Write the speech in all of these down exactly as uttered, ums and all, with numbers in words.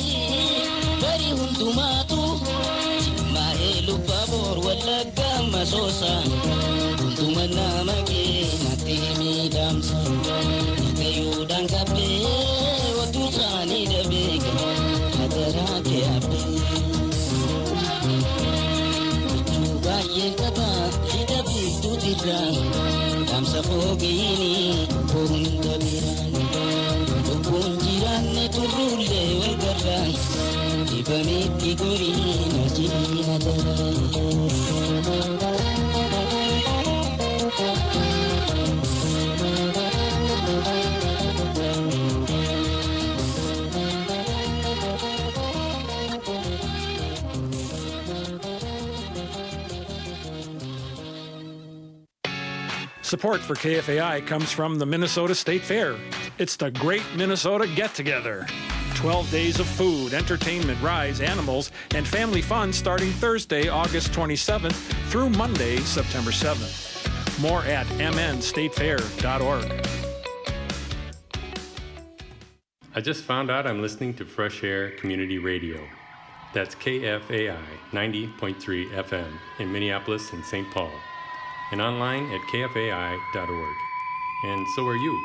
bari hundumatu ma elu babor wala gamma sosa hundumana mage matimi damsa kayudan kabe watu sani dabega hadara ke abe baye kaba hidabi tutidran damsa fogini hunda biran kunjiran turulle walgaran ibamiti gorina jina dara Support for K F A I comes from the Minnesota State Fair. It's the Great Minnesota Get-Together. twelve days of food, entertainment, rides, animals, and family fun starting Thursday, August twenty-seventh through Monday, September seventh. More at m n state fair dot org. I just found out I'm listening to Fresh Air Community Radio. That's K F A I ninety point three F M in Minneapolis and Saint Paul, and online at k f a i dot org. And so are you.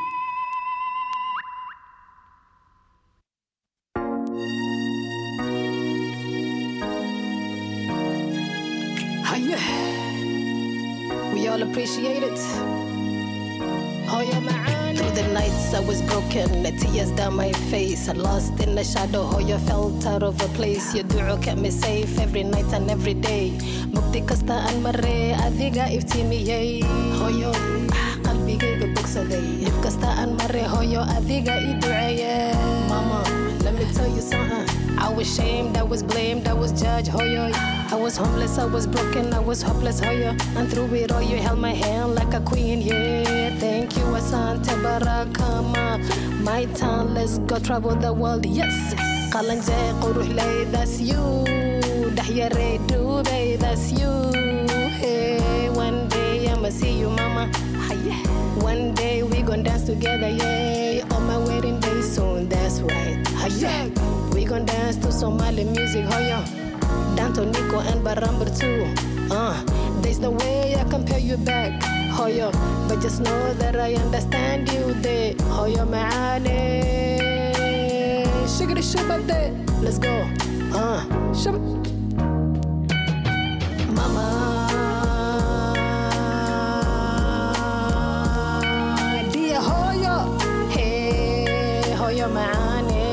Hiya. We all appreciate it. Oh, you're my through the nights I was broken, the tears down my face. I lost in the shadow, how you felt out of a place. Your duo kept me safe every night and every day. Mugdi kasta an marre, adiga iftimiyay. Hoyo, qalbigayga bogsaday. Dib kasta an marre, hoyo, adiga iducayay. Mama, let me tell you something. I was shamed, I was blamed, I was judged, hoyo. I was homeless, I was broken, I was hopeless, hoyo. And through it all, you held my hand like a queen, yeah. Thank you, Asante Barakama. My town, let's go travel the world, yes. Kalanje Kuruhlay, that's you. Dahyare Dubay, that's you. Hey, one day I'ma see you, mama. One day we gon' dance together, yeah. On my wedding day soon, that's right. Yeah. We gon' dance to Somali music, hoyo. Danto, Nico, and Barambar too. Uh, there's no way I can pay you back, hoyo. But just know that I understand you there, hoyo maane. Shiggy shabba there, let's go. Uh, shabba. Mama, dear hoyo, hey hoyo maane.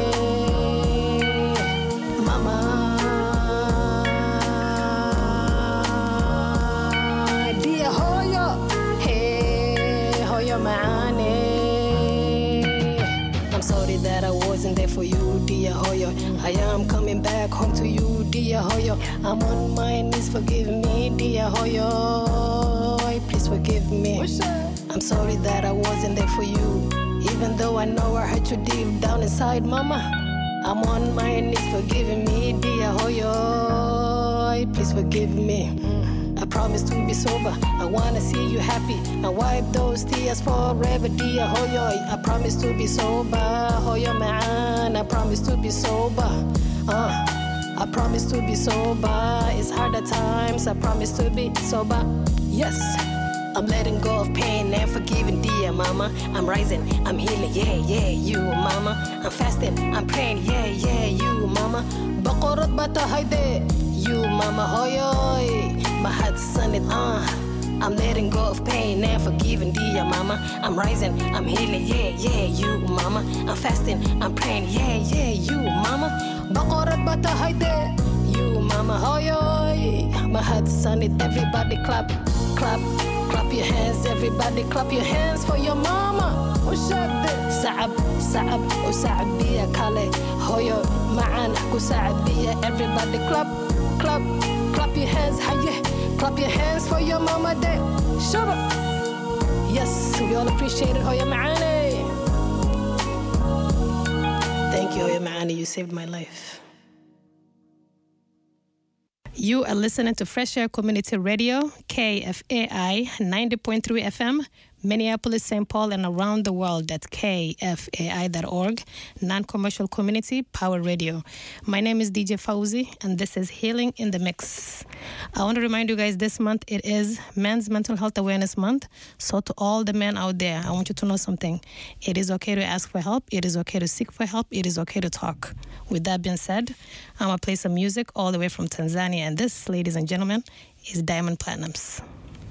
I'm sorry that I wasn't there for you, dear Hoyo. I am coming back home to you, dear Hoyo. I'm on my knees, forgive me, dear Hoyo. Please forgive me. I'm sorry that I wasn't there for you, even though I know I hurt you deep down inside, mama. I'm on my knees, forgiving me, dear Hoyo. Please forgive me. I promise to be sober. I wanna see you happy and wipe those tears forever, dear Hoyo. I promise to be sober, Hoyo man. I promise to be sober. Uh, I promise to be sober. It's hard at times. I promise to be sober. Yes. I'm letting go of pain and forgiving, dear mama. I'm rising, I'm healing, yeah, yeah, you mama. I'm fasting, I'm praying, yeah, yeah, you mama. Bakorot bata hayde, you mama, hoyoy. My heart's sunny, uh. I'm letting go of pain and forgiving, dear mama. I'm rising, I'm healing, yeah, yeah, you mama. I'm fasting, I'm praying, yeah, yeah, you mama. Bakorot bata hayde, you mama, hoyoy. My heart's sunny, everybody clap, clap. Clap your hands, everybody clap your hands for your mama. Sa'ab, sa'ab, usa'ab biya kale. Hoyo, ma'an, kusa'ab biya. Everybody clap, clap, clap your hands. Haye, clap your hands for your mama day. Shut up. Yes, we all appreciate it, Hoyo ma'ani. Thank you, Hoyo ma'ani, you saved my life. You are listening to Fresh Air Community Radio, K F A I ninety point three F M, Minneapolis, Saint Paul, and around the world at K F A I dot org, non-commercial community power radio. My name is D J Fauzi, and this is Healing in the Mix. I want to remind you guys this month it is Men's Mental Health Awareness Month. So to all the men out there, I want you to know something. It is okay to ask for help. It is okay to seek for help. It is okay to talk. With that being said, I'm going to play some music all the way from Tanzania. And this, ladies and gentlemen, is Diamond Platnumz.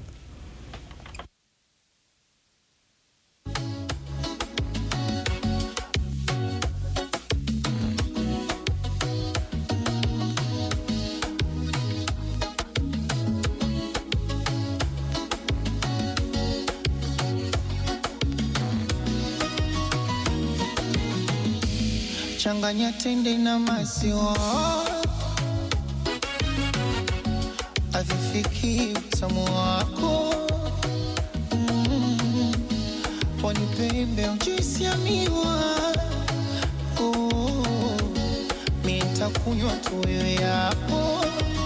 Changanya tende na maziwa avifiki utamu wako mm. Poni pembe mjuisi ya miwa oh. Mi nitakunywa tu wewe hapo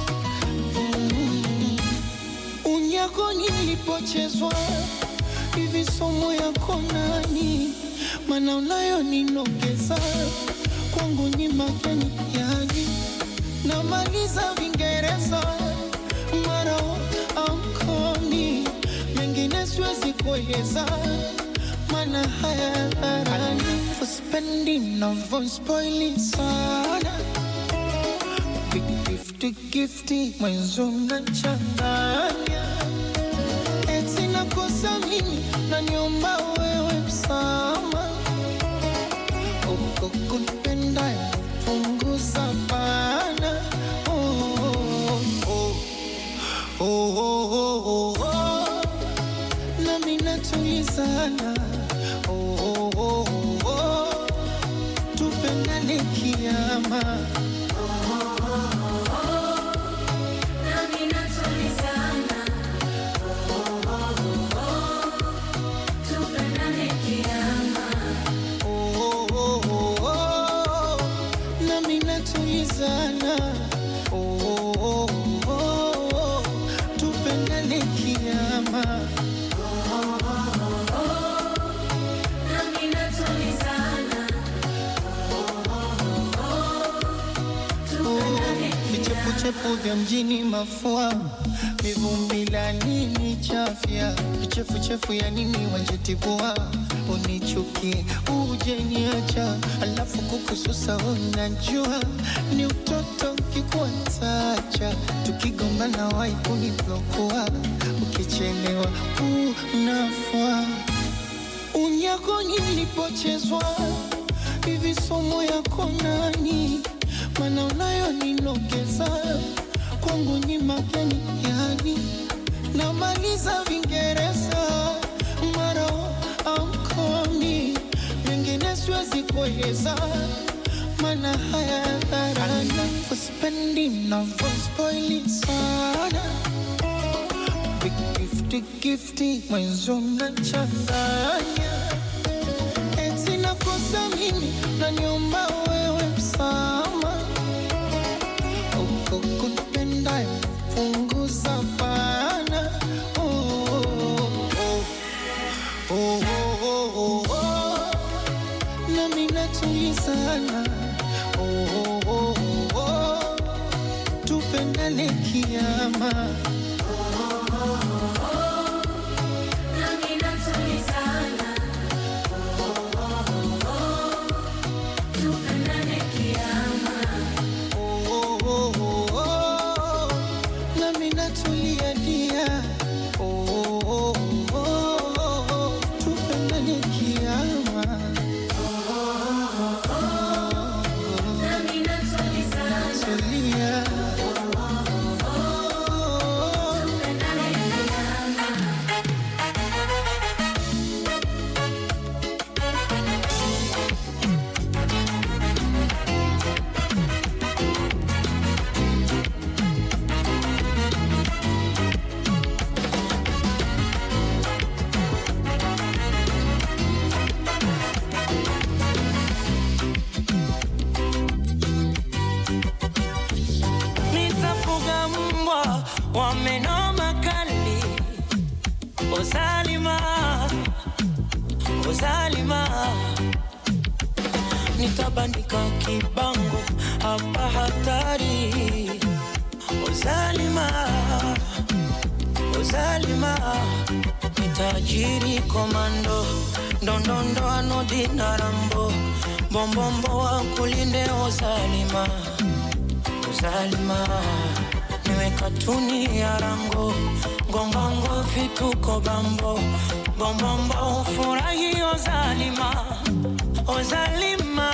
mm. Unyako nilipochezwa hivi somo yako nani mana unayo ninogeza kwangu ni mageni yani namaliza Vingereza mara amkoni mengine siwezi kueleza mana haya dharani for spending no for spoiling sana big gifty gifty mwenzo nachanganya eti nakosa mimi na niomba wewe msama kukupenda punguza bana oh oh oh oh oh oh na mimi natulizana oh oh oh oh tupendane kiama oh oh oh na mimi natulizana oh oh oh tupendane kiama tulizana oh oh oh, oh tupendane kiama oh oh oh na mimi natulizana oh oh oh tupendane kiama vichefu vya mjini mafua mivumbi la nini chafya vichefu chefu ya nini wanjetibua unichukie uje niacha alafu kukususa unajua ni utoto kikuatacha tukigombana wai kuniblokuwa ukichelewa unafua unyako nilipochezwa hivi somo yako nani mana unayo ninogeza kwangu ni mageni yani namaliza Vingereza mara amkoni mengine siwezi kueleza mana haya dharani for spending no for spoiling sana big gifty gifty mwenzo nachanganya eti nakosa mimi na niomba wewe msama ukukupenda punguza bana oh oh oh oh oh oh na mimi natulizana oh oh oh oh tupendane kiama oh oh oh na mimi natulizana oh oh oh tupendane kiama oh oh oh na mimi natulia dia oh oh oh tupendane kiama wameno makali Osalima Uzalima nitabandika kibango hapa hatari. Uzalima Uzalima nitajiri komando ndondondo anodina rambo bombombo wa kulinde Uzalima Uzalima niwe katuni ya rango ngongongo vituko bambo bombombo furahi Uzalima Uzalima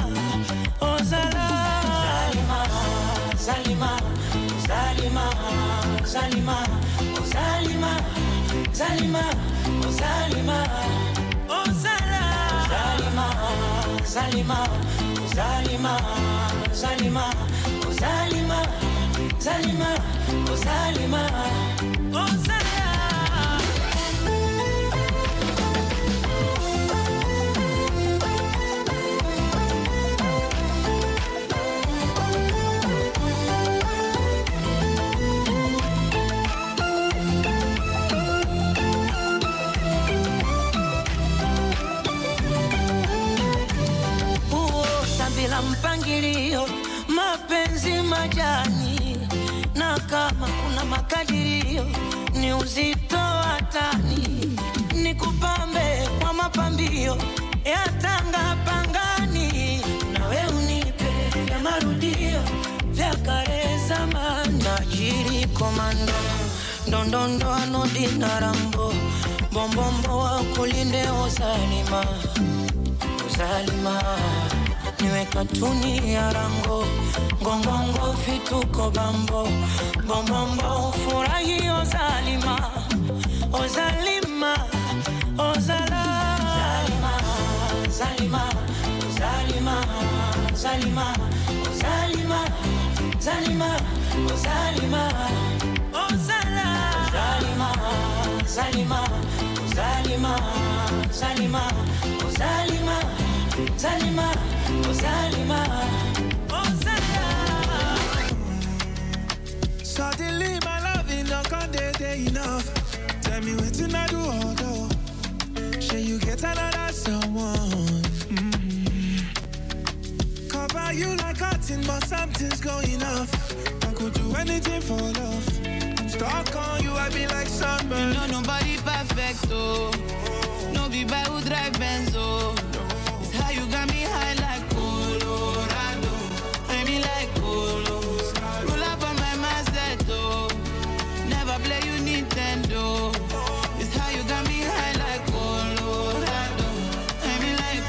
Uzalima Zalima Zalima Zalima Zalima Zalima Zalima Zalima Zalima Zalima Zalima Zalima Zalima Zalima Zalima bila mpangilio mapenzi majani na kama kuna makadirio ni uzito hatani nikupambe kwa mapambio ya tanga pangani nawe unipe ya marudio vya kale zamani najiri komando ndondondo anodina rambo bombombo wa kulinde Uzalima Uzalima niwe katuni ya rango ngongongo vituko bambo bombombo furahi Uzalima Uzalima Uzalima Zalima Zalima Zalima Zalima Zalima Zalima Zalima Zalima Zalima Zalima Zalima Zalima Zalima Suddenly my love in no day enough. Tell me what to not do although shall you get another someone mm-hmm. Cover you like cotton but something's going off. I could do anything for love. I'm stuck on you, I be like sunburn. You know nobody perfect, oh. No be by who drive Benzo. It's how you got me high like Colorado. I mean like Colos. Roll up on my Mazeto. Never play you Nintendo. It's how you got me high like Colorado. I mean like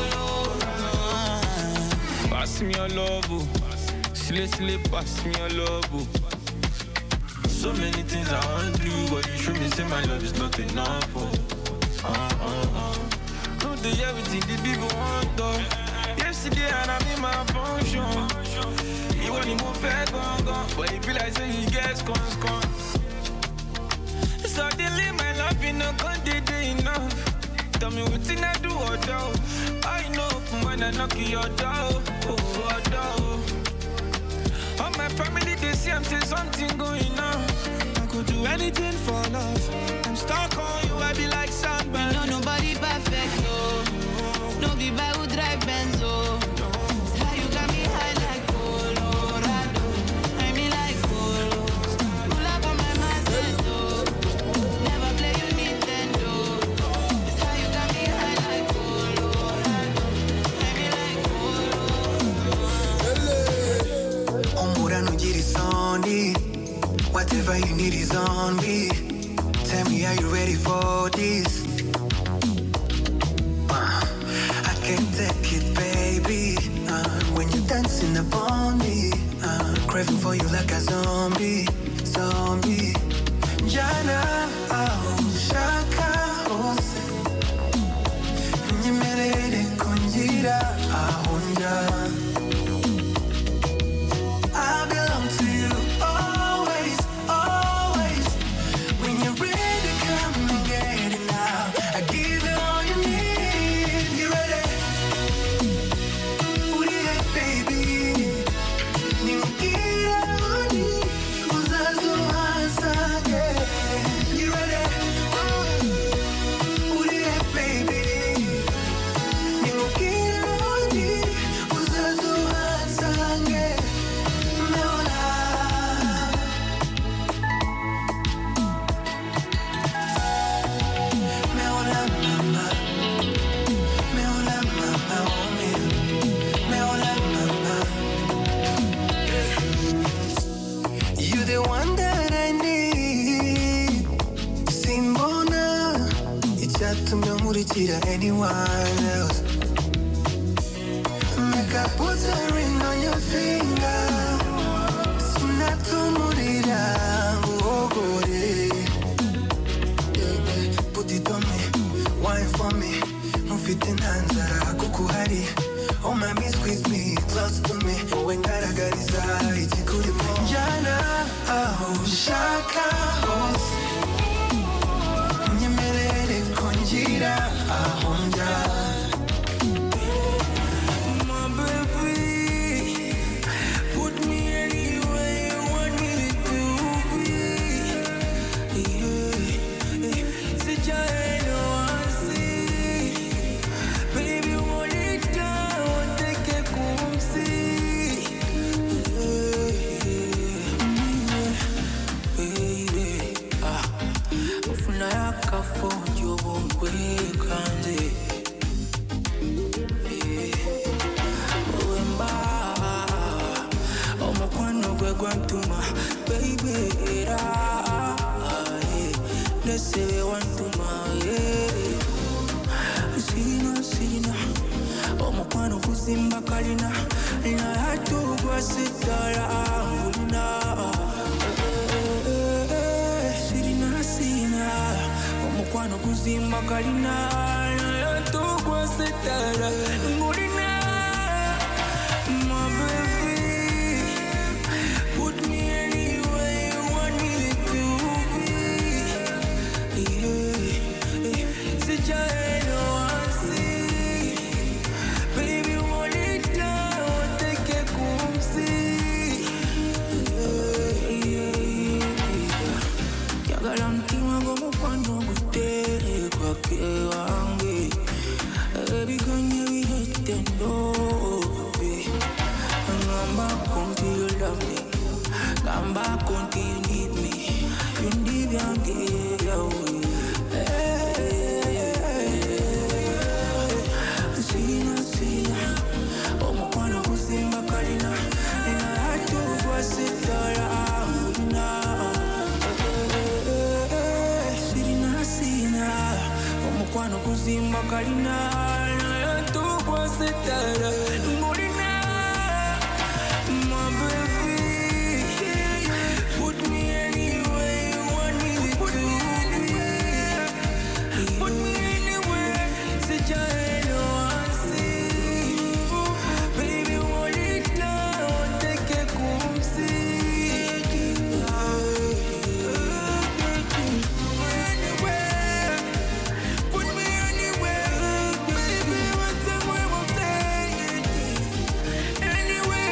Colorado. Pass me your love, oh. Slay, slay, pass me your love, oh. So many things I want to do, but you show me say my love is not enough, oh. Uh, uh, uh. No, do everything the people want, though. Yesterday, and I'm in my function. You want to move fair, gone, gone. But it feel like say he gets cons, cons. Suddenly, my love, you know, can't day enough. Tell me what thing I do or do. I know when I knock your door, oh, or door. All my family, they see I'm saying something going on. I could do anything for love. I'm stuck on you, I be like sunburn. You know nobody perfect, no. No be by who drive Benzo. It's how you got me high like Colorado. I mean like Colos. Roll up on my Mazeto. Never play you Nintendo. It's how you got me high like Colorado. I mean like Colos. Omura no Girisoni. Whatever you need is on me. Tell me, are you ready for this? Uh, I can't take it, baby. Uh, when you're dancing upon me, uh, craving for you like a zombie, zombie. Jana, oh, shaka, ose. Nyemerere konjira, ahonja. I belong to you always, always. When you're ready, come and get it now. I give you all you need. You ready? Put it, baby. Nimugira oni, uzazo hasa. natumia anyone else. Make I put a ring on your finger. Natumurira ugore. Put it on me, wine for me. Mufite ntanzara kukuhari. Oh mami squeeze me, close to me. Wengaragariza ikikurimo. Jana aho shaka hose. Nyemerere konjira aho njya. Say one to my Sina, Sina, Omopano Kusimba Kalina, and I had to go sit down. Sina, Sina, Omopano Kusimba Kalina, and I had to go sit down. My baby, put me anywhere you want me to. Come back until you need me. You need young girl. Sina, Sina, Omopano Kusimba Kalina, and I had to go sit down. Sina, Sina, Omopano Kusimba Kalina, and I had to go sit down. My baby, put me anywhere you want me to. Put me anywhere, sit your head on see. Baby, hold it down, take a cool seat. Anywhere, put me anywhere. Baby, what's the way we'll take it? Anywhere.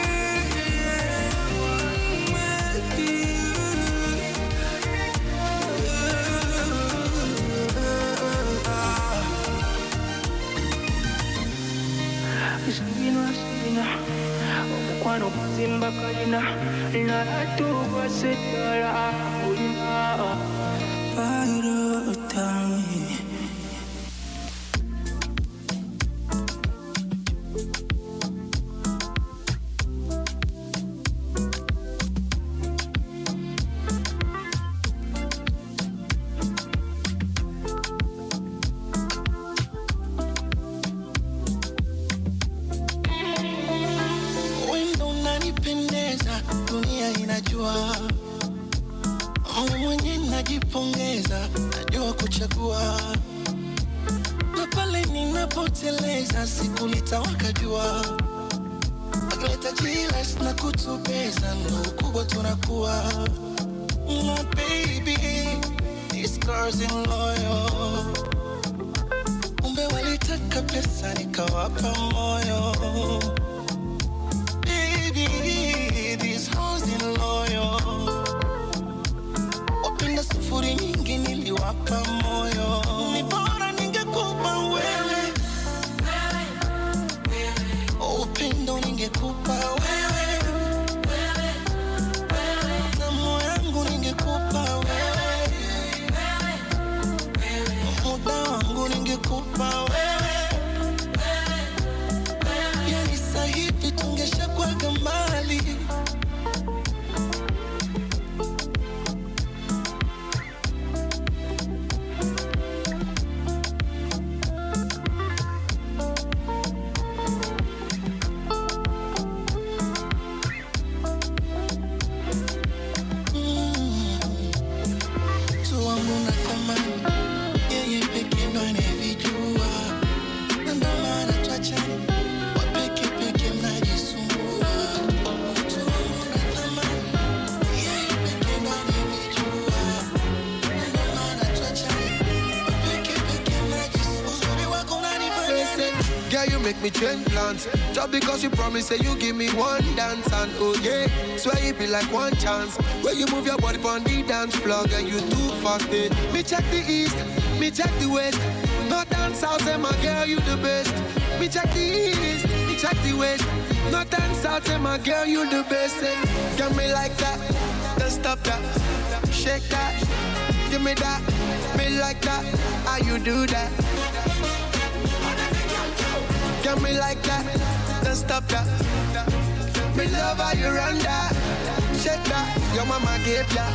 Sina, Sina, Omopano Kusimba Kalina, and I had to go sit down. By the time. Dunia inajua mimi mwenye najipongeza, najua kuchagua, na pale ninapoteleza siku litawaka jua. Agleta jilas na kutubeza, ndo ukubwa tunakuwa. My baby, these girls in loyal. Umbe walitaka pesa nikawapa moyo. These hoes in loyal. Wapenda sufuri nyingi niliwapa moyo. Ni bora ningekupa wewe. Upendo ningekupa wewe. Na moyo wangu ningekupa wewe. Muda wangu ningekupa wewe. Yani sahivi tungeshakuwaga mbali. you make me change plans. Just because you promise say you give me one dance. And oh yeah, swear it be like one chance. When you move your body on the dance floor, girl, you too fast, eh. Me check the east, me check the west. North and south, say my girl, you the best. Me check the east, me check the west. North and south, say my girl, you the best, eh. Get me like that, don't stop that. Shake that, give me that. Me like that, how you do that? Get me like that, don't stop that. Me love how you run that. Shake that, your mama gave ya.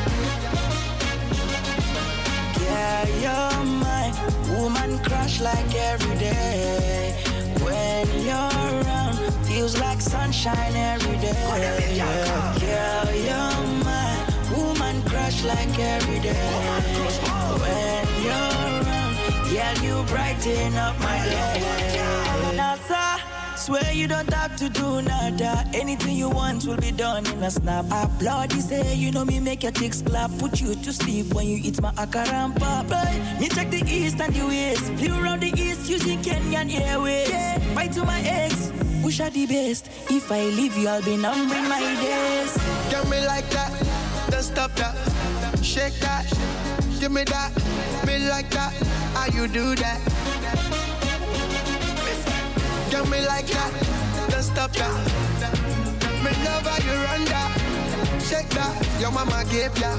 Yeah, you're my woman crush like every day. When you're around, feels like sunshine every day. Yeah, yeah, you're my woman crush like every day. When you're around, yeah, you brighten up my day. Nasa, swear you don't have to do nada. Anything you want will be done in a snap. Applaud you say, you know me make your chicks clap. Put you to sleep when you eat my akarampa. Right? Me check the east and the west. Flew around the east using Kenyan Airways. Yeah, bye to my ex, wish I the best. If I leave you, I'll be numbering my days. Get me like that, don't stop that. Shake that, give me that. Me like that, how you do that? Get me like that, don't stop that. Me love how you run that. Shake that, your mama gave ya.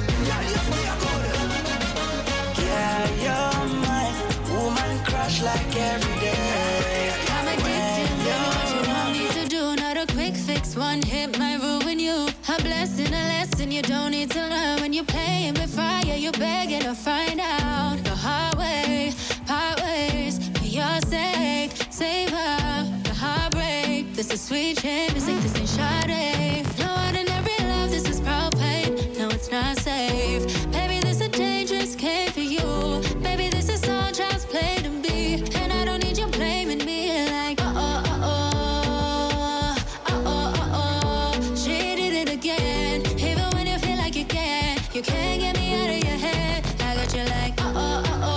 Yeah, you're my woman crush like every day. I'm addicted to what you want me to do. Not a quick fix, one hit might ruin you. A blessing, a lesson you don't need to learn. When you're playing with fire, you're begging to find out the hard way, part ways for your sake. Save her, the heartbreak. This is sweet shit, music, this ain't Sade. No ordinary love, this is propane. No, it's not safe. Baby, this is a dangerous game for you. Baby, this is all child's play to be. And I don't need you blaming me like, uh oh, uh oh. Uh oh, uh oh. She did it again. Even when you feel like you can't, you can't get me out of your head. I got you like, uh oh, uh oh.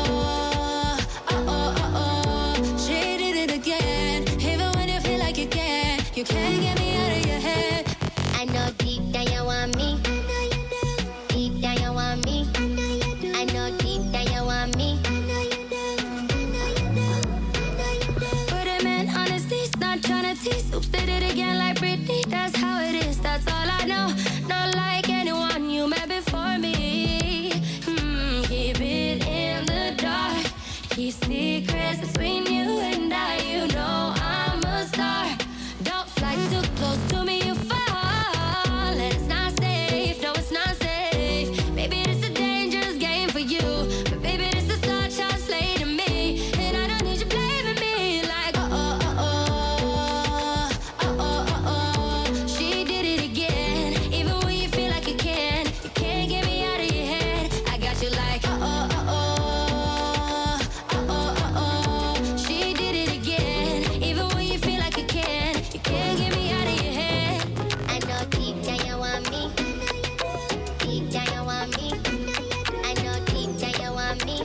You can't get me out of your head. I know deep down you want me. I know you do. Deep down you want me. I know you do. I know deep down you want me. I know you do. I know you do. I know you do. But a man honestly not trying to tease. Oops, did it again like Britney. That's how it is. That's all I know. Not like anyone you met before me. Hmm, keep it in the dark. Keep secrets between you and I. You know I'm a star. Too close to me, you fall. And it's not safe, no, it's not safe. Baby, this is a dangerous game for you. But baby, this is such a play to me. And I don't need you blaming me like, uh oh, uh oh. Uh oh, uh oh. She did it again. Even when you feel like you can, you can't get me out of your head. I got you like, uh oh, uh oh. Uh oh, uh oh. She did it again. Even when you feel like you can, you can't get me. I know deep down you want me. Deep down you want me. I know deep down you want me.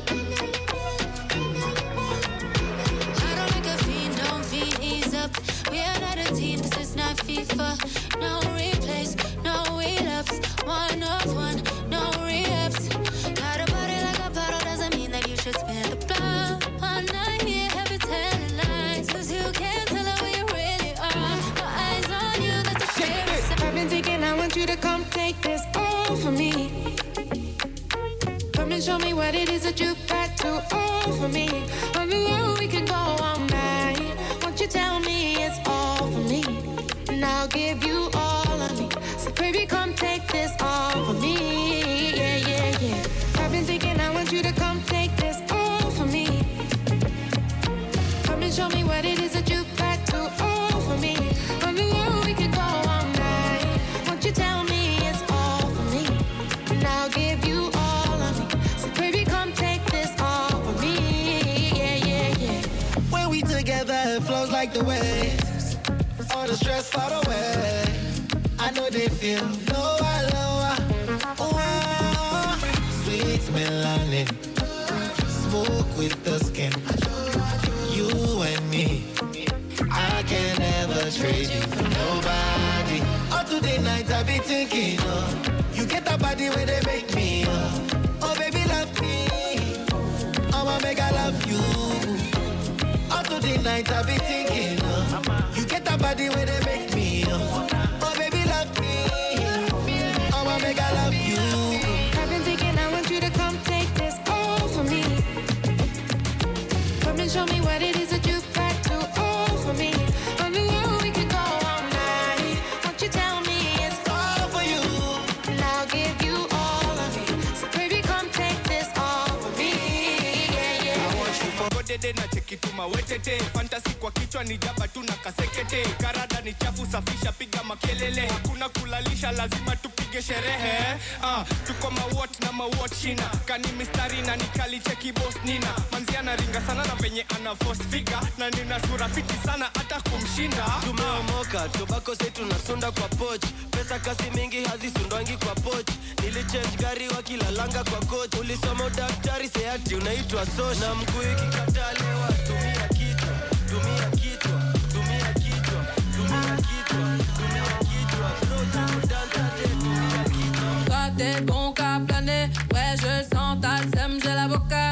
I don't like a fiend, don't fiend, ease up. We are not a team, this is not FIFA. No replays, no relapse. One of one, no re-ups. Got a body like a bottle, doesn't mean that you should spin the block. One night here, have you telling lies. Cause you can't tell her where you really are. No eyes on you, that's a shame. I've been thinking I want you to come take this all for me. Come and show me what it is that you got to offer me. On the road we can go all night. Won't you tell me it's all for me? And I'll give you all of me. So baby, come take this all for me. Yeah, yeah, yeah. I've been thinking I want you to come take this all for me. Come and show me what it is that you got to offer me. On the road we can go all night. Won't you tell me it's all for me? And I'll give you all of me. So baby, come take this all for me. Yeah, yeah, yeah. When we together, it flows like the waves. All the stress far away. I know they feel lower, lower. Oh, sweet melanin. Smoke with the skin. You and me. I can never trade you for nobody. All today night I be thinking, oh, you get that body where they make me, oh, oh baby love me, I'ma make I love you. All today night I be thinking, oh, you get that body where they make me, oh, oh baby love me, I'ma make I love you. I've been thinking I want you to come take this all for me. Come and show me what it is that you got to offer me. On the road we could go all night. Won't you tell me it's all for you? And I'll give you all of it. So baby, come take this all for me. Yeah, yeah. I want you for good day na cheki tuma wetete. Fantasy kwa kichwa ni jaba tu na kasekete. Karada ni chafu safisha piga makelele. Hakuna kulalisha lazima tupige sherehe. Ah, tuko mawat na mawat shina. Kani mistari na nikali cheki boss nina. Manzia na ringa sana na venye ana force figure. Na nina sura fiti sana hata kumshinda. Tumeomoka, tobako zetu nasunda kwa poch. Pesa kasi mingi hazisundwangi kwa poch. Nilichange gari wakilalanga kwa coach. Ulisoma udaktari seati unaitwa sosh. Na mguu ikikataa lewa tumia kichwa. Tumia kichwa, tumia kichwa, tumia kichwa, tumia kichwa. Bro, tu dansa te tumia kichwa. Toi t'es bon qu'à planer. Ouais je sens ta sème, j'ai l'avocat.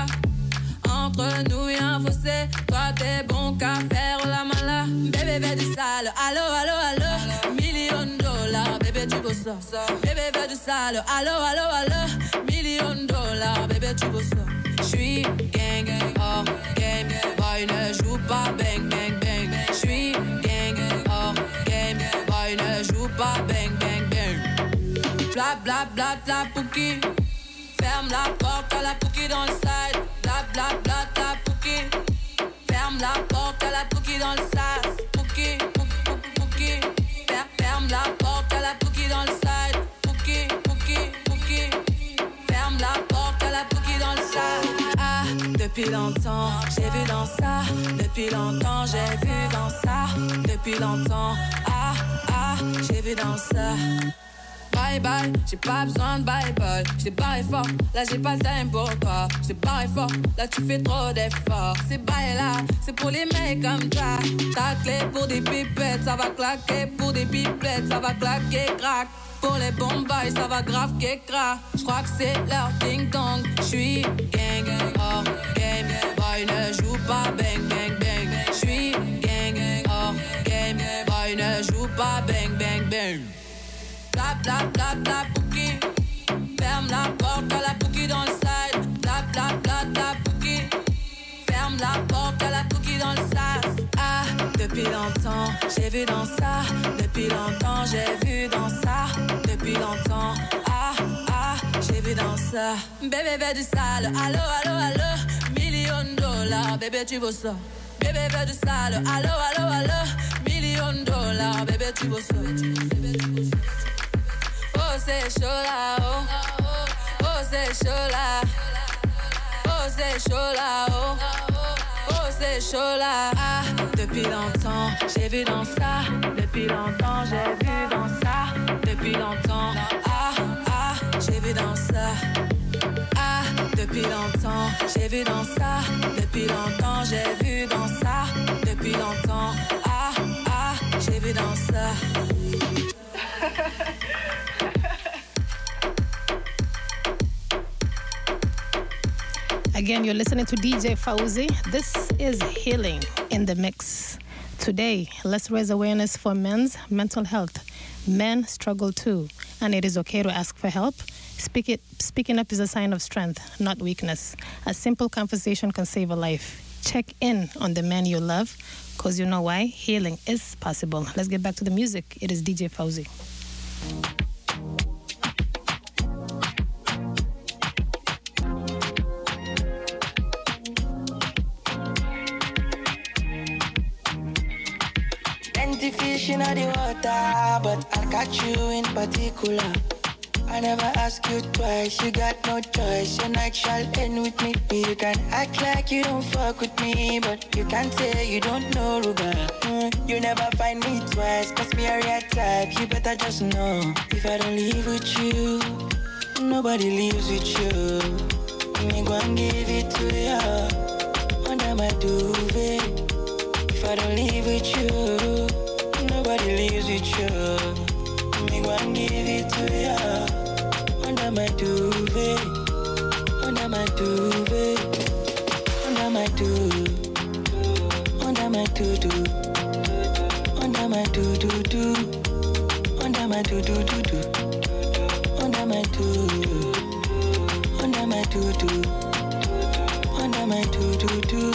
Entre nous y'a un fossé. Toi t'es bon qu'à faire la mala. Bébé veut du sale, allo allo allo. Million de dollars, bébé tu veux ça. Bébé veut du sale, allo allo allo. Million de dollars, bébé tu veux ça. J'suis gang, hors game. Boy ne joue pas bang bang bang. J'suis gang, hors game. Boy ne joue pas bang bang bang. Bla bla bla bla pouki. Ferme la porte à la pouki dans le side. Bla bla bla bla pouki. Ferme la porte à la pouki dans le sas. Pouki, pouki, pouki. Ferme la porte à la pouki dans le side. Pouki, pouki, pouki. Ferme la porte à la pouki dans le sas. Ah, depuis longtemps, j'ai vu dans ça. Depuis longtemps, j'ai vu dans ça. Depuis longtemps, ah, ah, j'ai vu dans ça. Bye bye, j'ai pas besoin de bye bye. J't'ai barré fort, là j'ai pas le time pour toi. J't'ai barré fort, là tu fais trop d'efforts. C'est bye là, c'est pour les mecs comme ça. Ta clé pour des pipettes, ça va claquer. Pour des pipettes, ça va claquer, crack. Pour les bombes, ça va grave qu'écra. J'crois que c'est leur ding dong. J'suis gang, hors game. Boy ne joue pas bang bang bang. J'suis gang, hors game. Boy ne joue pas bang bang bang. Bla bla bla bla pouki. Ferme la porte à la pouki dans le side. Bla bla bla bla pouki. Ferme la porte à la pouki dans le sas. Ah, depuis longtemps, j'ai vu dans ça. Depuis longtemps, j'ai vu dans ça. Depuis longtemps, ah, ah, j'ai vu dans ça. Bébé veut du sale, allo, allo, allo. Million de dollars, bébé tu veux ça. Bébé veut du sale, allo, allo, allo. Million de dollars, bébé tu veux ça. Oh c'est chaud là, oh, oh c'est chaud là, oh c'est chaud là, oh, oh c'est chaud là. Ah, depuis longtemps, j'ai vu dans ça. Depuis longtemps, j'ai vu dans ça. Depuis longtemps, ah, ah, j'ai vu dans ça. Ah, depuis longtemps, j'ai vu dans ça. Depuis longtemps, j'ai vu dans ça. Depuis longtemps, ah, ah, j'ai vu dans ça. Again, you're listening to D J Fauzi. This is Healing in the Mix. Today, let's raise awareness for men's mental health. Men struggle too, and it is okay to ask for help. Speak it, speaking up is a sign of strength, not weakness. A simple conversation can save a life. Check in on the man you love, because you know why? Healing is possible. Let's get back to the music. It is D J Fauzi. Plenty fish in the water, but I'll catch you in particular. I never ask you twice, you got no choice. Your night shall end with me. You can act like you don't fuck with me, but you can't say you don't know Ruga. Mm, you never find me twice, cause me are your type. You better just know, if I don't leave with you, nobody leaves with you. Me go and give it to you under my duvet. If I don't leave with you, nobody leaves with you. Me want give it to ya under my duvet, under my duvet, under my duvet, under my duvet, under my duvet, under my duvet, under my duvet, under my duvet, under my duvet.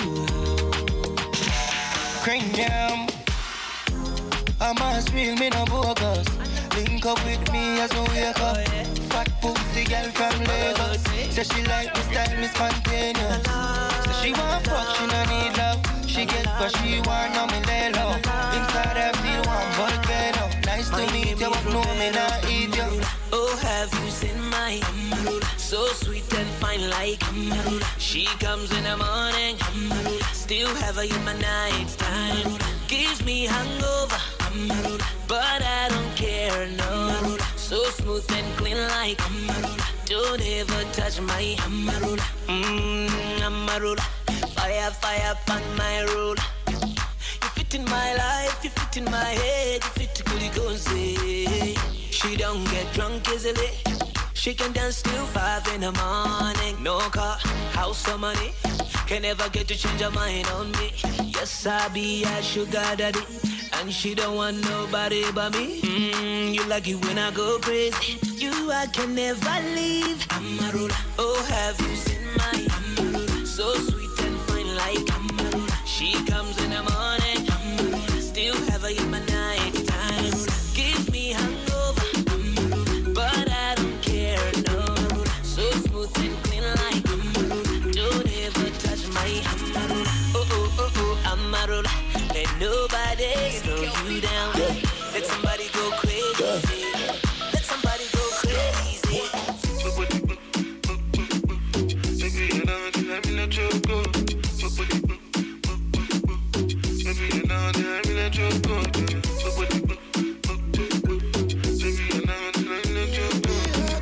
Cranium, I'm as real, me no bogus. Link up with me as we wake up. Fat pussy girl from Lagos. Say she like the style, me spontaneous. Say she want fuck, she no need love. She get what she want, now me lay low. Inside I feel one volcano. Nice to meet you, but no me not eat you. Oh, have you seen my so sweet and fine like she comes in the morning, still have her in my night time. Gives me hangover, but I don't care, no. So smooth and clean like don't ever touch my Mmm, Amarula. Fire, fire on my road. You fit in my life, you fit in my head, you fit to goody gozy. She don't get drunk easily. She can dance till five in the morning. No car, house or money, can never get to change her mind on me. Yes, I be a sugar daddy, and she don't want nobody but me. Mmm, you like it when I go crazy. You I can never leave. Amarula. Oh, have you seen my Amarula? So sweet and fine like Amarula. She comes in the morning, Amarula. Still have her in my night time. Give me hangover, Amarula. But I don't care, no. So smooth and clean like Amarula. Don't ever touch my Amarula. Oh, oh, oh, oh, Amarula. Let nobody slow you down. Let somebody go crazy. Let somebody go crazy. Baby, you know that I'm in a choco. Baby, you know that I'm in a choco. Baby, you know that I'm in a choco.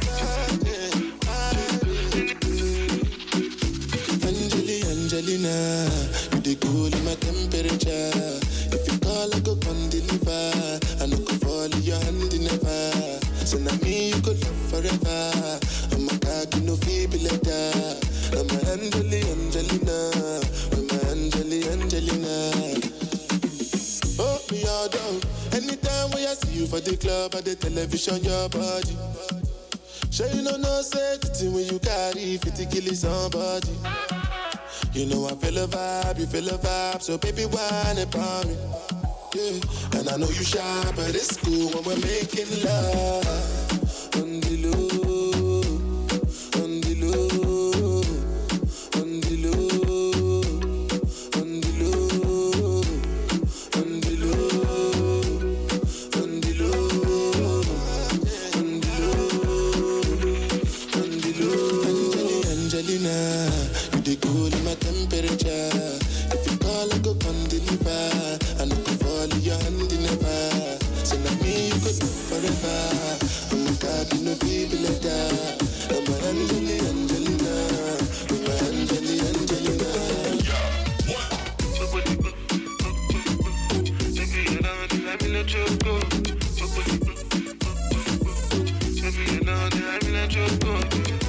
Angeli, Angelina, you the cool in my temperature. If you call, I go come deliver. I no go fall in your hand never. So now me you could love forever. I'm a cocky no feeble letter. I'm a Angeli, Angelina. I'm a Angeli, Angelina. Oh, me all down. Anytime when I see you for the club or the television, your body. Sure you know no safety when you carry fifty killing somebody. You know I feel a vibe, you feel a vibe, so baby whine about me. Yeah, and I know you shy, but it's cool when we're making love. On the low, on the low, on the low, on the low, on the low, on the low, on the low, on the low. Angelina, you the cool in my temperature. If you call, I go come deliver. I no go fall in your hand never. So now me you could live forever. I'm a cocky no feeble letter. I'm a Angeli, Angelina. I'm a Angeli, Angelina. Baby, you know that I'm in a choco. Baby, you know that I'm in a choco.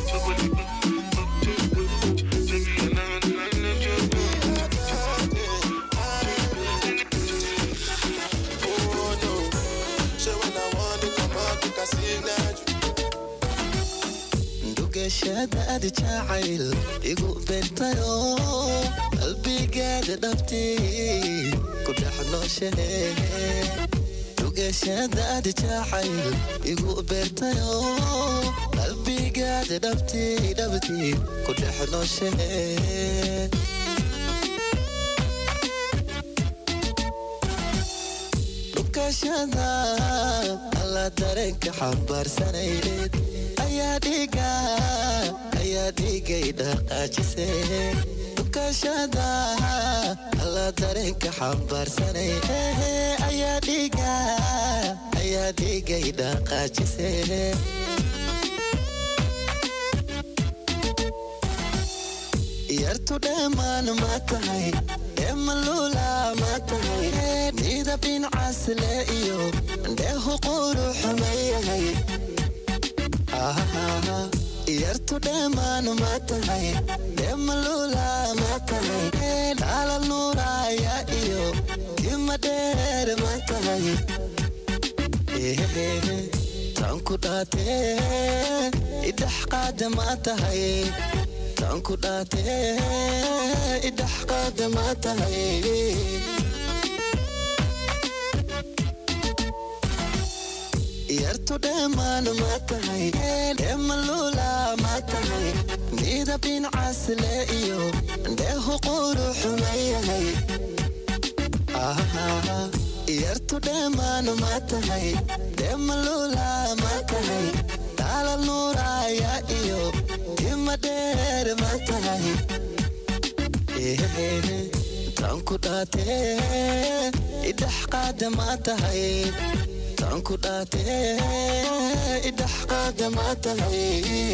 شهادة جاعل يقول بنتيو قلبي قاعد دفتي كل حنا شهي دوقي شهادة جاعل يقول بنتيو قلبي قاعد دفتي دفتي كل حنا شهي دوقي شهادة الله دارك حبر سنيد يا ديكا يا ديكا يدقى جسي كشدا الله ترك حبر سني يا ديكا يا ديكا يدقى جسي يرتو دمان ما تهي demalula matahay midabin casle iyo deho qurux mayahay ah yartu deman matahay demalula matahay dala nuraya iyo kimader matahay eh tanku date idah qadamatahay tanku date idah qadamatahay yartu deman matahay demalula matahay midabin casle iyo deho qurux mayahay ah yartu deman matahay demalula matahay dala nuraya iyo kimader matahay eh tanku date idah qadamatahay tanku date idah qadamatahay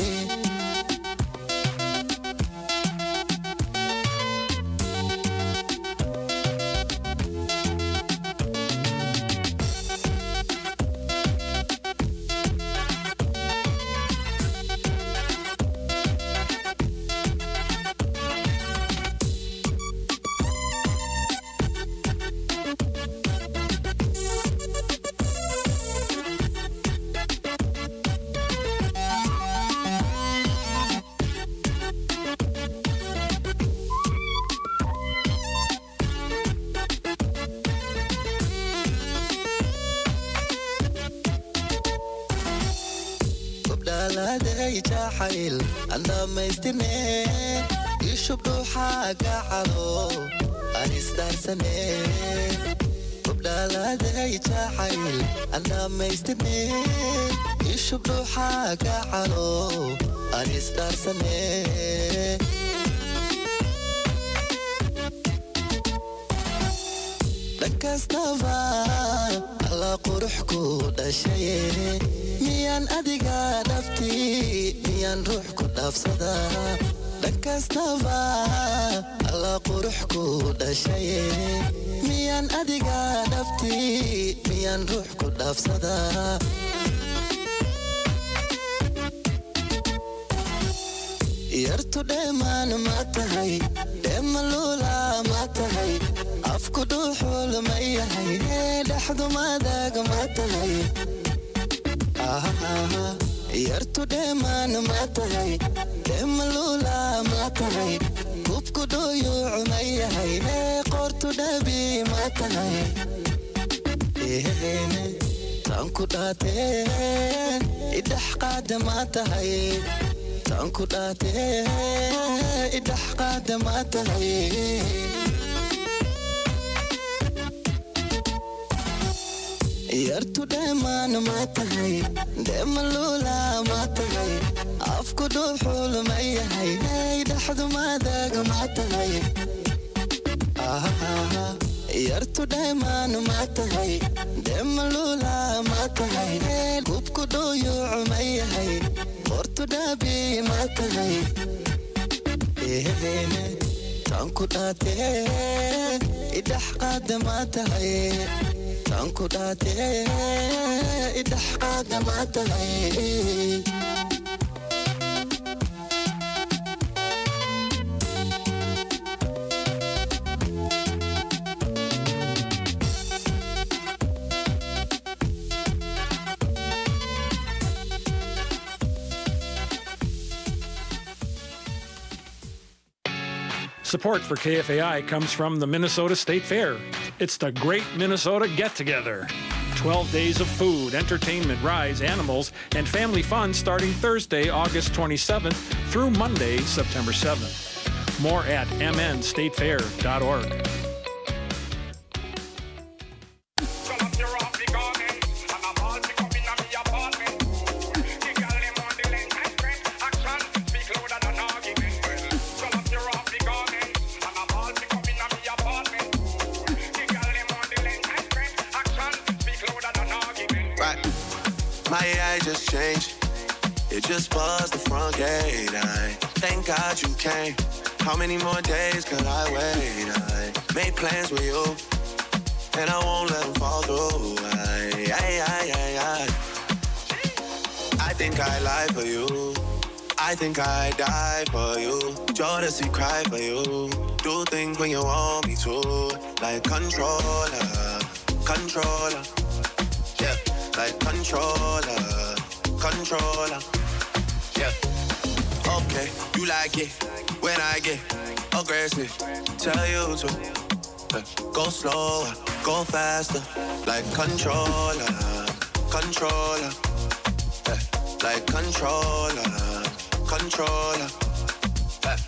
جاحيل أنا ما يستنى يشوفوا حاجة حلو أنا استرسني قبل لا ذي جاحيل أنا ما يستنى يشوفوا حاجة حلو أنا استرسني لك استفا على قرحكو ده شيء ميان أديقا نفتي ميان روحكو دافصدا لك استفا على قرحكو ده شيء ميان أديقا نفتي ميان روحكو دافصدا yartu deman matahay demalula matahay afku duxul mayahay dhaxdu madag matahay ah yartu deman matahay demalula matahay kubku doyu mayahay qortu dabi matahay eh tanku date idah qadamatahay tanku date idah qadamatahay yartu deman matahay demalula matahay afku duxul mayahay dhaxdu madag matahay ah yartu deman matahay demalula matahay kubku doyu mayahay qortu dabi matahay eh tanku date idah qadamatahay tanku date idah qadamatahay Support for K F A I comes from the Minnesota State Fair. It's the Great Minnesota Get-Together. twelve days of food, entertainment, rides, animals, and family fun starting Thursday, August twenty-seventh through Monday, September seventh. More at m n state fair dot org. My A I just changed. It just buzzed the front gate. I thank God you came. How many more days could I wait? I made plans with you, and I won't let them fall through. I, I, I, I, I. I think I lie for you. I think I die for you. Jodeci cry for you. Do things when you want me to. Like controller, controller. Yeah, like controller, controller. Yeah. Okay, you like it when I get aggressive. Tell you to uh, go slower, go faster. Like controller, controller. Yeah, like controller, controller. Yeah.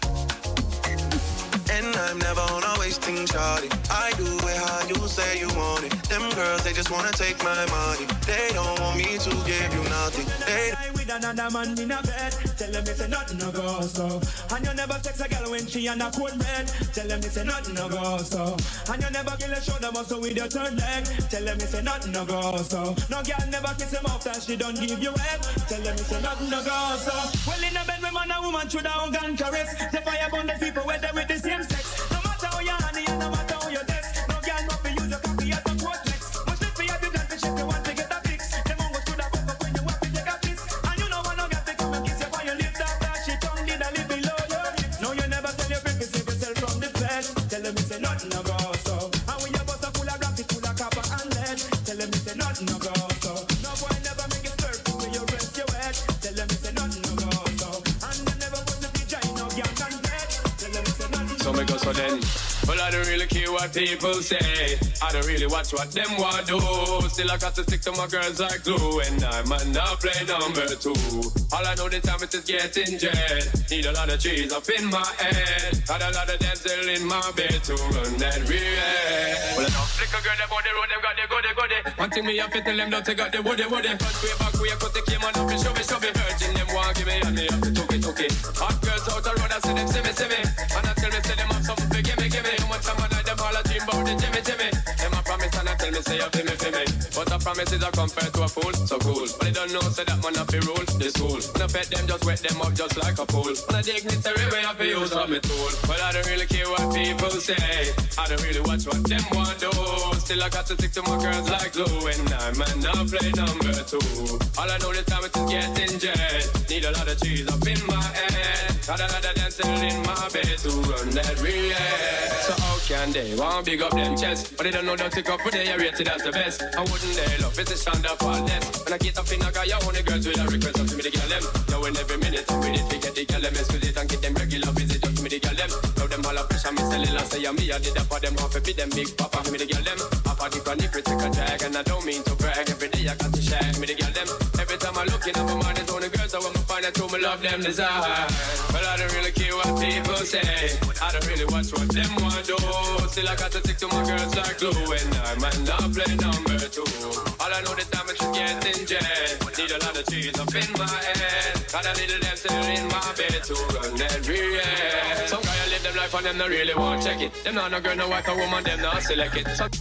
And I'm never on a wasting shawty. I do it how you say you want it. Them girls, they just wanna take my money. They don't want me to give you nothing. They with another man in a bed. Tell them it's a nothing no go so. And you never text a girl when she on a cold bed. Tell them it's a nothing no go so. And you never give a shoulder muscle with your third leg. Tell them it's a nothing no go so. No girl never kiss him after she don't give you head. Tell them it's a nothing no go so. Well in a bed with man and woman should have gun caress. The fire burn the people where they with the same sex. No matter how you honey and no matter how you desk. No girl not be use your copy as a quote flex. Much less for you to dance if you want to get a fix. Them on go should have woke up when you want to take a piss. And you know one no got to come and kiss you for your lips. After she tongue did a live below your lips. No you never tell your people save yourself from the flesh. Tell them it's a nothing no go so. And when your butter full of rocket full of copper and lead. Tell them it's a nothing no go so. No boy never make it stir when you rest your head. Tell them it's a nothing no go so. And they never want to be giant no young and dead. Tell them it's a nothing. So me go so then. Well, I don't really care what people say. I don't really watch what them want do. Still, I got to stick to my girls like glue. And I might not play number two. All I know this time is just getting jet. Need a lot of trees up in my head. Got a lot of damsel in my bed to run that real. Well, I don't flick a girl about the road. Them got the goody goody. One thing me have to tell them don't take out the woody woody. First way back way, cause they came on up and show me show me. Virgin them want give me and they have to took it took it. Hot girls out the road, I see them see me see me. And I tell me say them have something to give me give me. Too much time I like them all a dream about the Jimmy Jimmy. Them a promise and I tell me say you feel me feel me. But a promise is a compared to a fool, so cool. But they don't know say that man have to rule this school. And I bet them just wet them up just like a pool. And I dignitary way I have to use up my tool. But I don't really care what people say. I don't really watch what them want do. Still I got to stick to my girls like glue. And I might not play number two. All I know this time is just getting jet. Need a lot of cheese up in my head. Got a lot of dancing in my bed to run that real. So how can they want big up them chest? But they don't know don't take up for they are rated as the best. I wouldn't they love it's a stand up all this. When I get up in a guy, I want the girls with a request up to me to get them. Now in every minute I'm ready to get the girl them with it and get them regular visit up to me to get them. Now them all a pressure me selling and say me I did that for them half a bit them big papa me to get them. I party from the critical drag and I don't mean to brag. Every day I got to share me to get them. Every time I look in up my mind it's only girls I want to find out who me love them desire. But I don't really care what people say. I don't really watch what them want do. Still I got to stick to my girls like glue. And I might not play number two. All I know the time is just getting jet. Need a lot of cheese up in my head. Got a little dancing in my bed to run that real. Some guy live them life and them not really want check it. Them not no girl, no wife, a woman, them not select it. So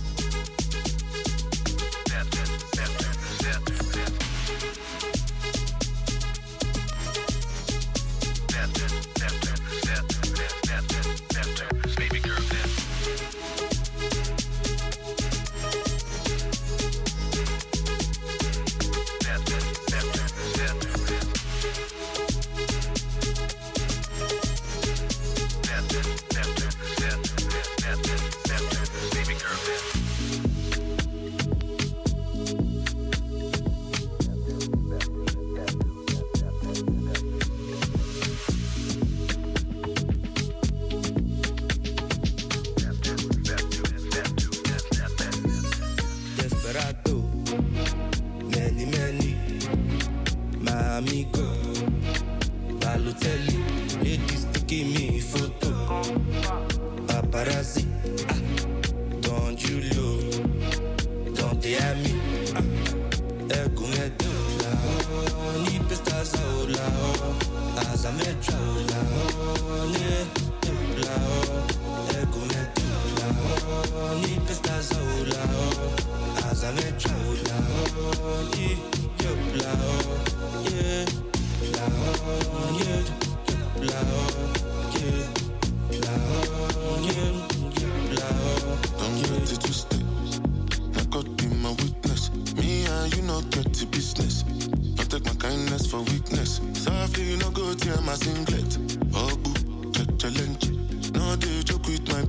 Loud, yeah, loud, yeah, loud.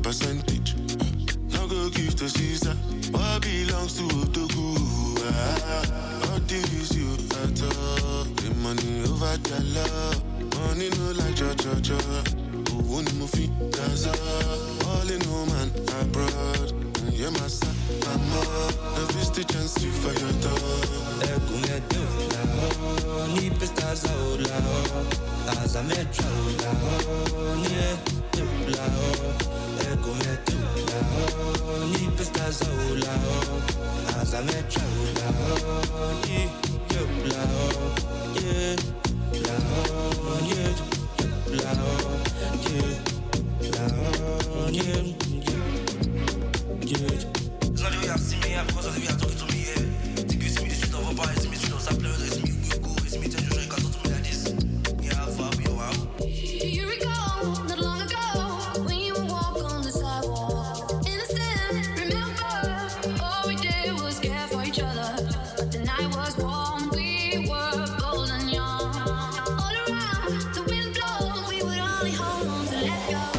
percentage. No go give to Caesar. What belongs to Otoku? Ah, all these you at all. The money over the love. Money no like cha cha cha. Who ni mo fit Gaza? All in woman abroad. Yeah, my son, I'm up. The first chance to fire down. Eccomi tu la ho, ni per casa o la ho. Casa metro la ho, ni tu la ho. Eccomi tu la ho, ni per casa o la ho. Casa metro la ho, ni tu la ho. Yeah, la ho, yeah, la ho, yeah, la ho, yeah. Quand tu regardes si mes après ça devient à toi qui t'en mets. C'est que si mes suites on va pas, si mes suites on s'appelle, si mes boucos, si mes têtes je joue quand on tombe à dix. Yeah, Fab, yo, wow. Do you recall not long ago when you would walk on the sidewalk? Innocent, remember, all we did was care for each other. But the night was warm, we were golden young. All around, the wind blows, we would only hold on to let go.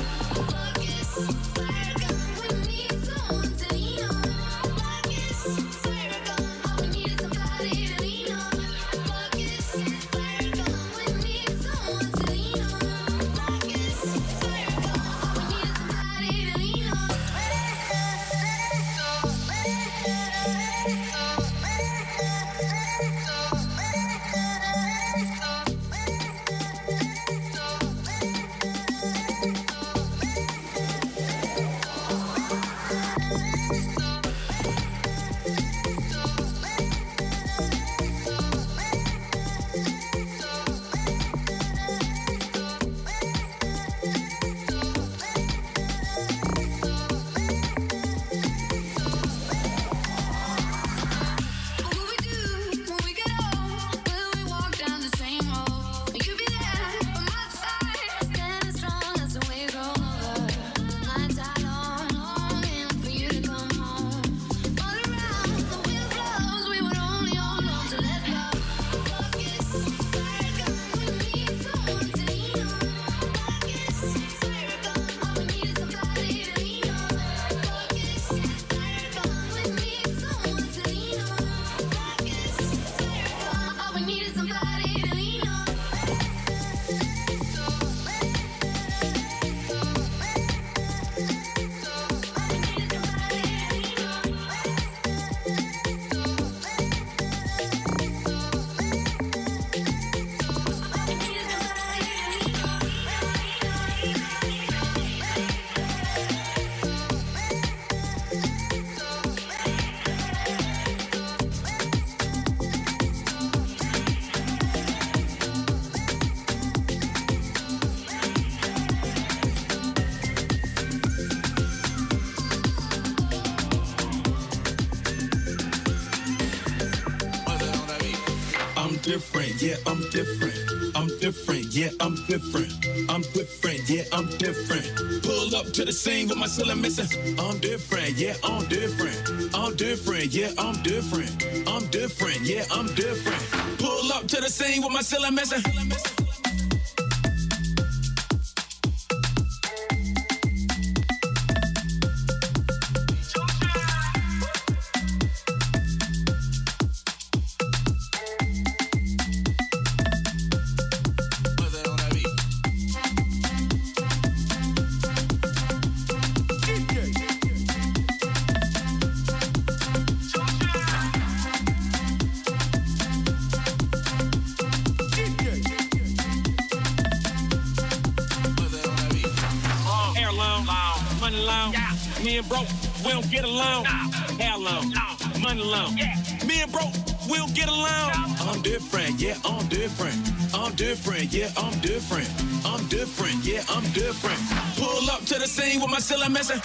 different, yeah, I'm different. I'm different, yeah, I'm different. I'm different, yeah, I'm different. Pull up to the scene with my ceiling missing. I'm different, yeah, I'm different. I'm different, yeah, I'm different. I'm different, yeah, I'm different. Pull up to the scene with my ceiling missing. Broke, we don't get along. Hair long, money long. Me and broke, we don't get along. I'm different, yeah, I'm different. I'm different, yeah, I'm different. I'm different, yeah, I'm different. Pull up to the scene with my ceiling missing.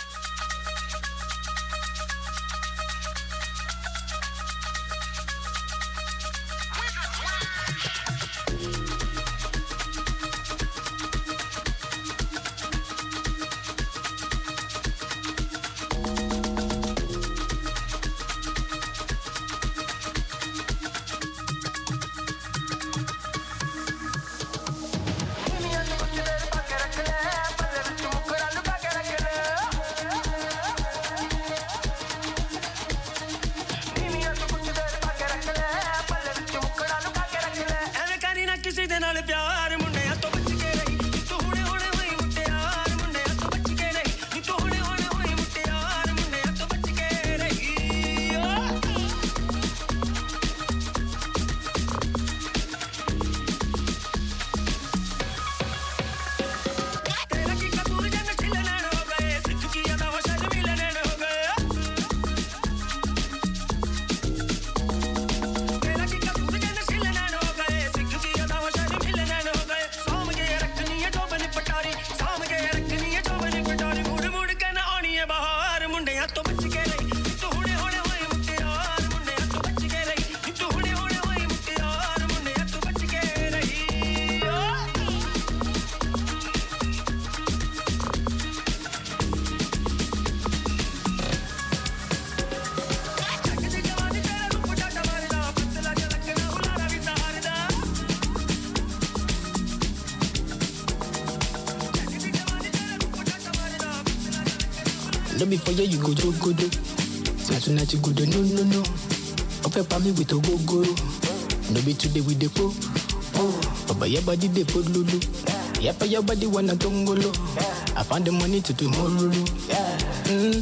No be for you, you go do go do. Say tonight you go do no no no. Ope pa me with a go go. No be today with the po. Oh, Baba your body they put lulu. Yeah, pa your body wanna tongolo. I found the money to tomorrow. Yeah. Mm.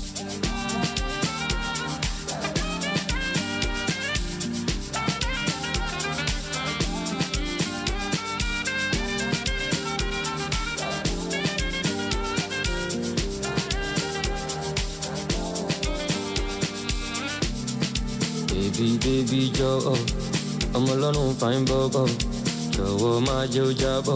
Baby, baby, Joe, I'm alone on fine bobo. Joe, my Joe Jabo.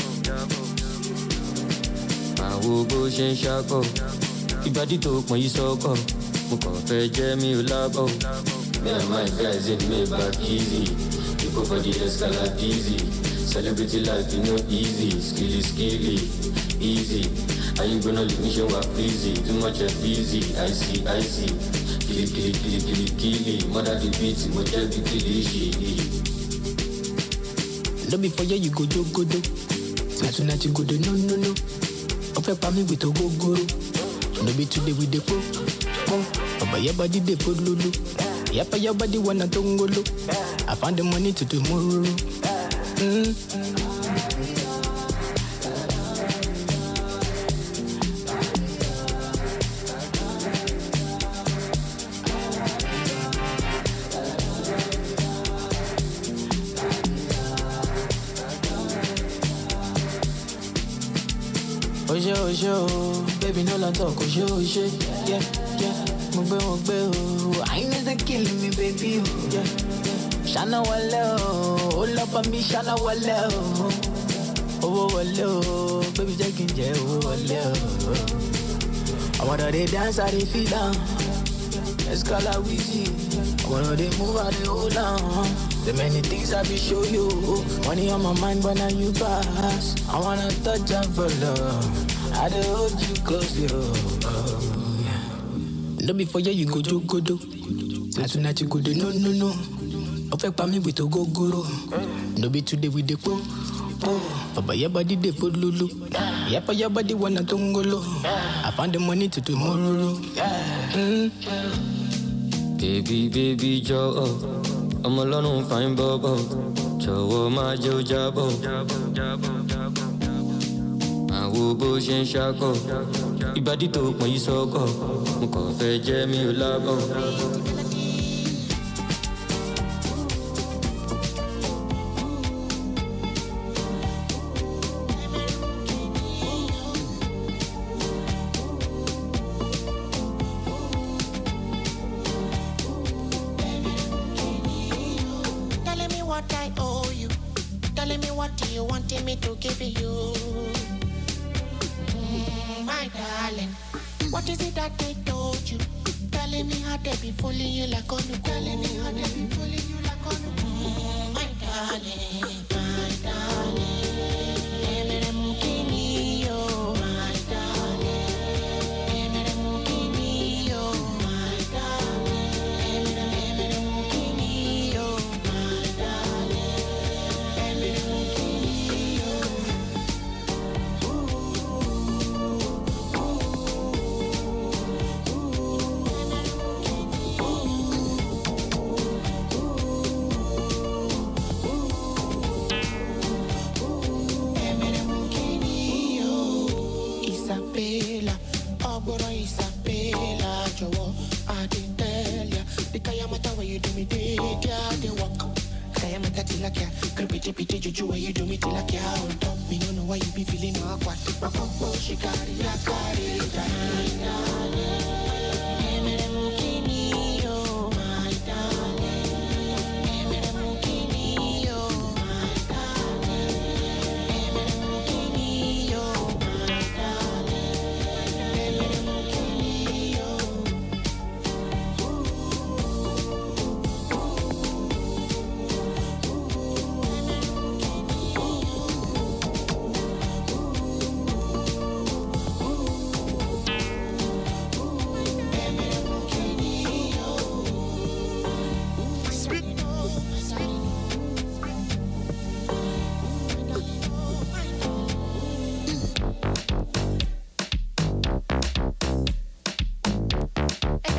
I will go and shako. Ibadi talk when you so go. Mukofe Jamie Labo. Me and my guys in me back easy. People for the escalade easy. Celebrity life, you know, easy. Skilly, skilly, easy. Are you gonna let me show up easy? Too much of easy. I see, I see. Kili, kili, kili, kili, kili. Mother the beats, moja the kili, shili. No be for you, you go do go do. Say tonight you go do no no no. Ope pa me with a go go. No be today with the po. Oh, Baba your body they put lulu. Yeah, pa your body wanna tongolo. I found the money to tomorrow. Mm. Oje, oje, baby, no land talk, oje, oje, yeah, yeah, mugbe, mugbe, oh, I need to kill me, baby, oh, yeah, yeah, Shana wale, oh, all up on me, Shana wale, oh, oh, wale, oh, baby, taking jail, oh, wale, oh, I wanna they dance, I they feel down, let's call her Weezy, I wanna they move, I they hold on. The many things I be show you. Money on my mind, but now you pass. I wanna touch and for love. I do hold you close, yo. No be for you, you go do go do. Say tonight you go do no no no. Ope pa me with a go go. No be today with the po. Oh, Baba your body they put lulu. Yeah, pa your body wanna tongolo. I found the money to tomorrow. Mm. Baby, baby, Joe. I'm alone on fine bobo. Joe, my Joe Jabo. I will go and shako. Ibadi talk when you so go. Mukofe Jamie Labo.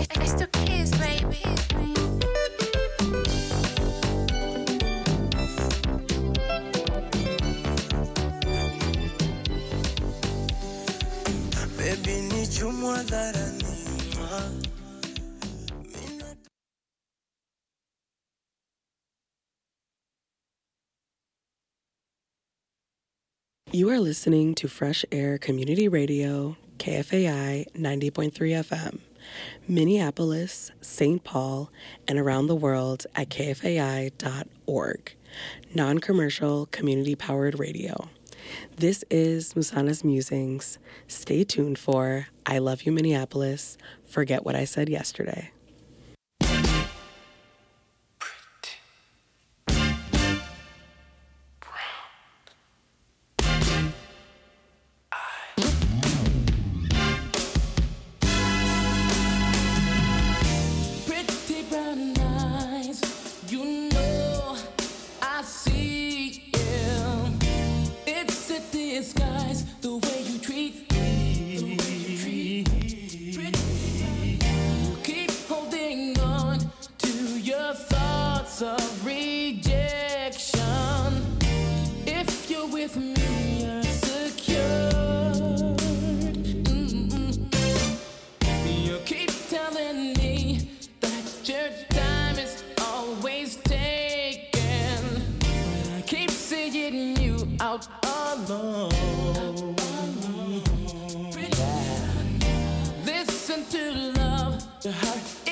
It's the kiss, baby. Baby, ni chumwa dharani. You are listening to Fresh Air Community Radio, K F A I ninety point three F M, Minneapolis, Saint Paul, and around the world at K F A I dot org. Non-commercial, community-powered radio. This is Musana's Musings. Stay tuned for I Love You, Minneapolis. Forget What I Said Yesterday. Listen to love, the heart.